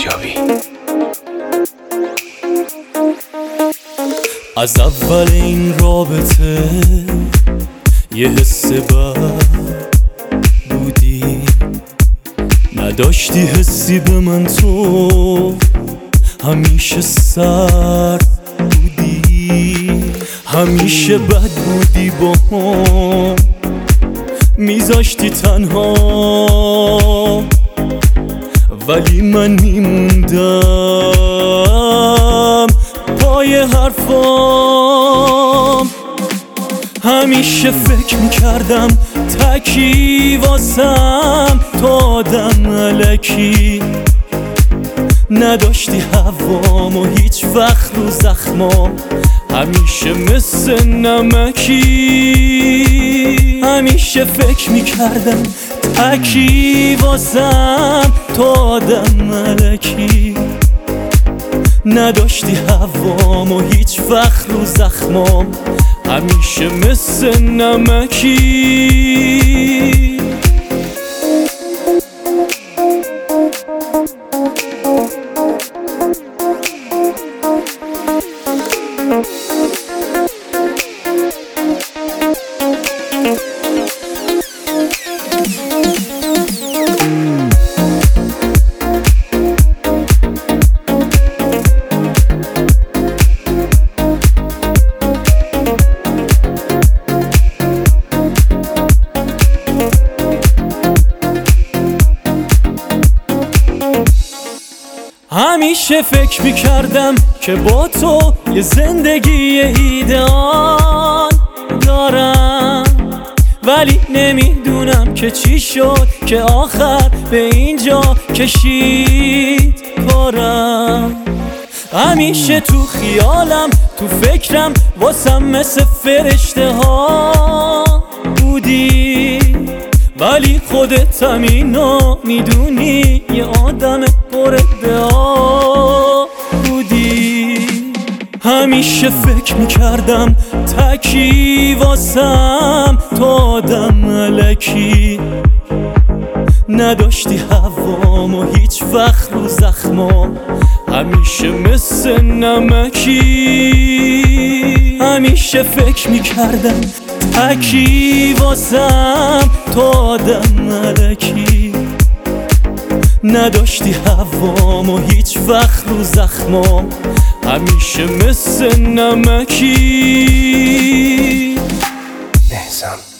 رجابی. از اول این رابطه یه حس بد بودی، نداشتی حسی به من، تو همیشه سرد بودی، همیشه بد بودی با هم، میذاشتی تنها ولی من میموندم پای حرفام. همیشه فکر میکردم تکی واسم، تو آدم الکی نداشتی هوام و هیچ وقت رو زخمام، همیشه مثل نمکی. همیشه فکر میکردم تکی واسم، تو آدم الکی نداشتی هوام و هیچ وقت رو زخمام، همیشه مثل نمکی. همیشه فکر میکردم که با تو یه زندگی ایدئال دارم، ولی نمیدونم که چی شد که آخر به اینجا کشید کارم. همیشه تو خیالم، تو فکرم، واسم مثل فرشته ها بودی، ولی خودت همینو میدونی، یه آدم پر ادعا بودی. همیشه فکر میکردم تکی واسم، تو آدم الکی نداشتی هوام و هیچ وقت رو زخمام، همیشه مثل نمکی. همیشه فکر میکردم تکی واسم، تو آدم الکی نداشتی هوام و هیچ وقت رو زخمام، همیشه مثل نمکی. احسان